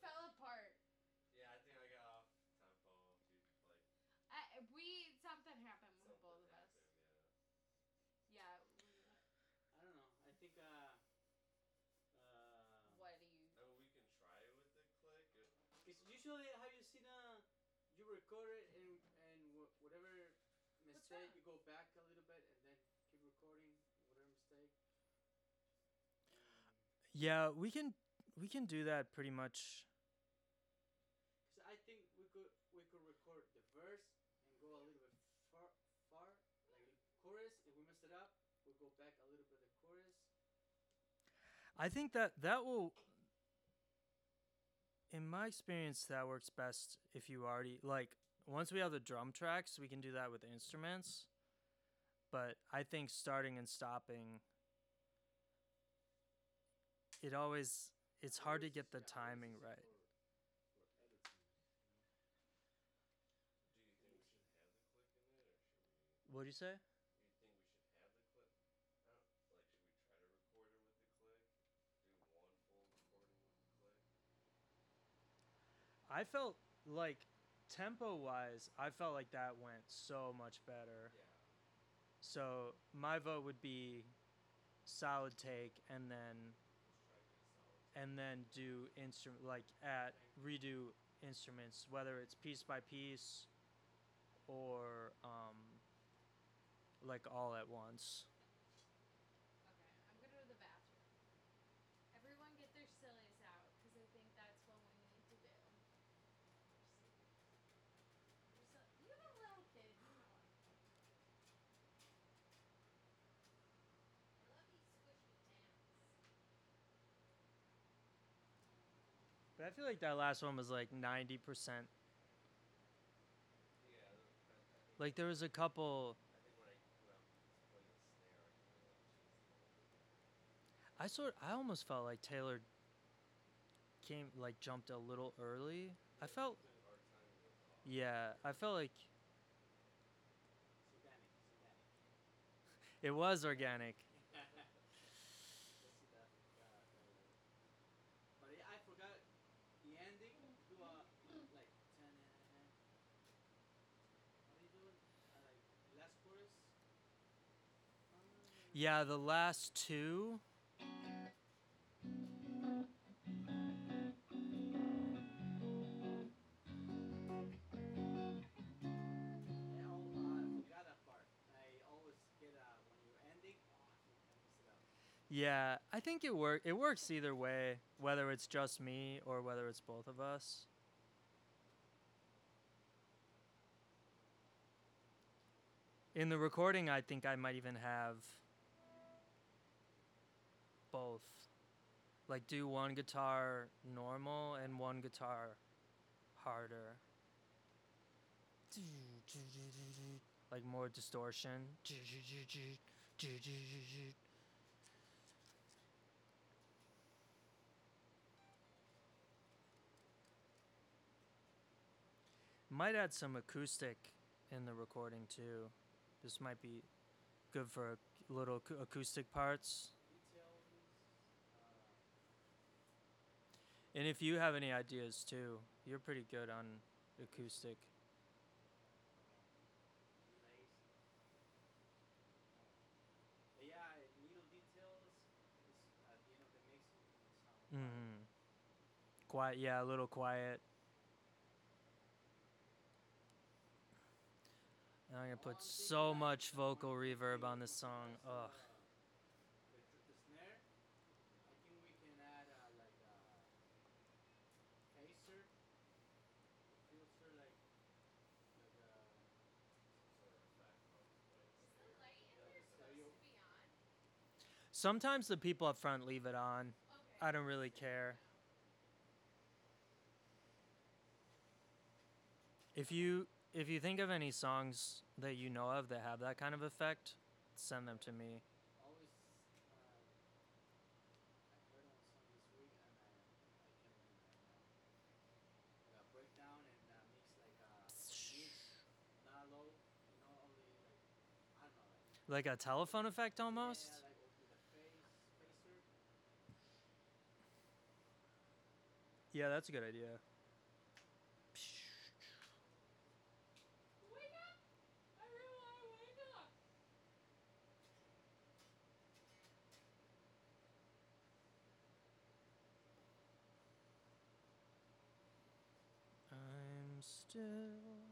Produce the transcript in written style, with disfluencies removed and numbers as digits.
fell apart. Yeah, I think I got off tempo. Like Something happened with something both of us. happened. Yeah. Yeah. I don't know. I think What do you? I mean, we can try it with the click. because usually how you see you record it and whatever mistake wrong? you go back a little bit and then keep recording whatever mistake. Yeah, we can do that pretty much. Because I think we could record the verse and go a little bit far like chorus. If we mess it up, we'll go back a little bit the chorus. I think that will, in my experience, that works best if you already like once we have the drum tracks, we can do that with instruments. But I think starting and stopping, it's hard to get the timing right. For editing. Do you think we should have the click in it, or should we? What'd you say? Do you think we should have the click? Like, should we try to record it with the click? Do one full recording with the click? I felt like tempo wise, I felt like that went so much better. Yeah. So my vote would be solid take and then Let's try to get a solid. and then do instrument like at redo instruments, whether it's piece by piece or like all at once. Okay, I'm gonna go to the bathroom. Everyone get their sillies out, because I think that's what we need to do. You're a little kid, you know it. I love these squishy pants. But I feel like that last one was like 90%. Yeah, I think. Like there was a couple. I think when I'm playing the snare, I can really change the whole. I almost felt like Taylor jumped a little early. I felt. Our timing was off. Yeah, I felt like It's organic. It's organic. it was organic. Let's see that word. But yeah, I forgot the ending. Do a like how do you do it? Like last chorus. Yeah, the last two. I forgot that part. I always get when you're ending. Oh, I messed it up. Yeah, I think it work. It works either way, whether it's just me or whether it's both of us. In the recording, I think I might even have both. Like do one guitar normal and one guitar harder. Like more distortion. Might add some acoustic in the recording too. This might be good for little acoustic parts. Details. And if you have any ideas too, you're pretty good on acoustic. Delays. Yeah, little details is at the end of the mix. It sound quiet. Mm-hmm. Quiet, yeah, a little quiet. And I'm gonna put so much vocal reverb on this song. Ugh. The snare. I think we can add like a phaser, a filter, like Some sort of effect while he's playing Is the snare. light in like here a supposed stereo. to be on? Sometimes the people up front leave it on. Okay. I don't really Just so you care. know. If you think of any songs that you know of that have that kind of effect, send them to me. Always, I heard one song this week and I can't remember right now. Like a breakdown and mix like mid, not low, only like I don't know, like Like a telephone effect yeah, almost? like with a phaser. Yeah, that's a good idea. Wake up! Everyone, wake up! I'm still